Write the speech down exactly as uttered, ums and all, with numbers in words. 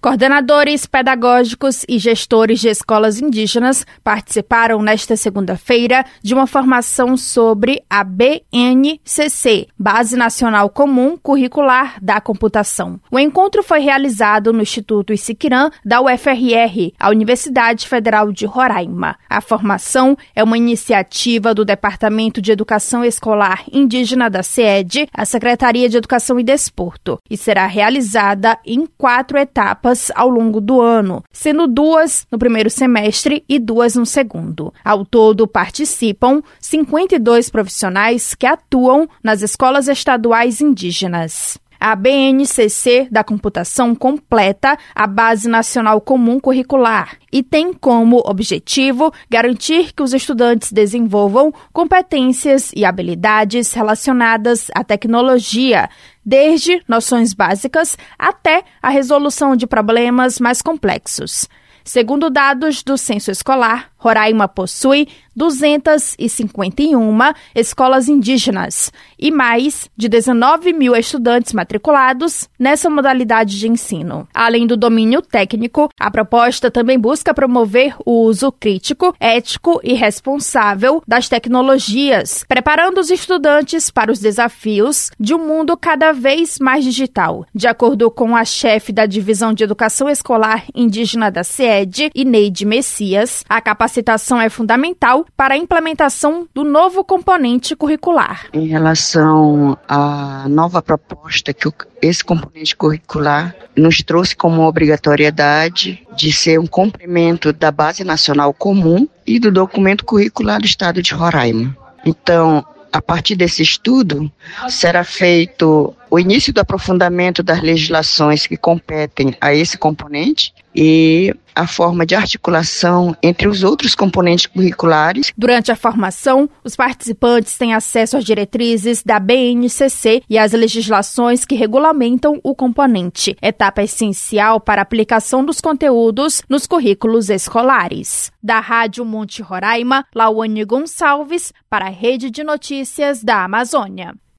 Coordenadores pedagógicos e gestores de escolas indígenas participaram nesta segunda-feira de uma formação sobre a B N C C, Base Nacional Comum Curricular da Computação. O encontro foi realizado no Instituto Isiquirã da U F R R, a Universidade Federal de Roraima. A formação é uma iniciativa do Departamento de Educação Escolar Indígena da C E D, a Secretaria de Educação e Desporto, e será realizada em quatro etapas ao longo do ano, sendo duas no primeiro semestre e duas no segundo. Ao todo, participam cinquenta e dois profissionais que atuam nas escolas estaduais indígenas. A B N C C da computação completa a Base Nacional Comum Curricular e tem como objetivo garantir que os estudantes desenvolvam competências e habilidades relacionadas à tecnologia, desde noções básicas até a resolução de problemas mais complexos. Segundo dados do Censo Escolar, Roraima possui duzentas e cinquenta e uma escolas indígenas e mais de dezenove mil estudantes matriculados nessa modalidade de ensino. Além do domínio técnico, a proposta também busca promover o uso crítico, ético e responsável das tecnologias, preparando os estudantes para os desafios de um mundo cada vez mais digital. De acordo com a chefe da Divisão de Educação Escolar Indígena da C E D, Ineide Messias, a capacitação é fundamental para a implementação do novo componente curricular. Em relação à nova proposta que esse componente curricular nos trouxe como obrigatoriedade de ser um complemento da Base Nacional Comum e do documento curricular do Estado de Roraima. Então, a partir desse estudo, será feito o início do aprofundamento das legislações que competem a esse componente e a forma de articulação entre os outros componentes curriculares. Durante a formação, os participantes têm acesso às diretrizes da B N C C e às legislações que regulamentam o componente, etapa essencial para a aplicação dos conteúdos nos currículos escolares. Da Rádio Monte Roraima, Lauane Gonçalves, para a Rede de Notícias da Amazônia.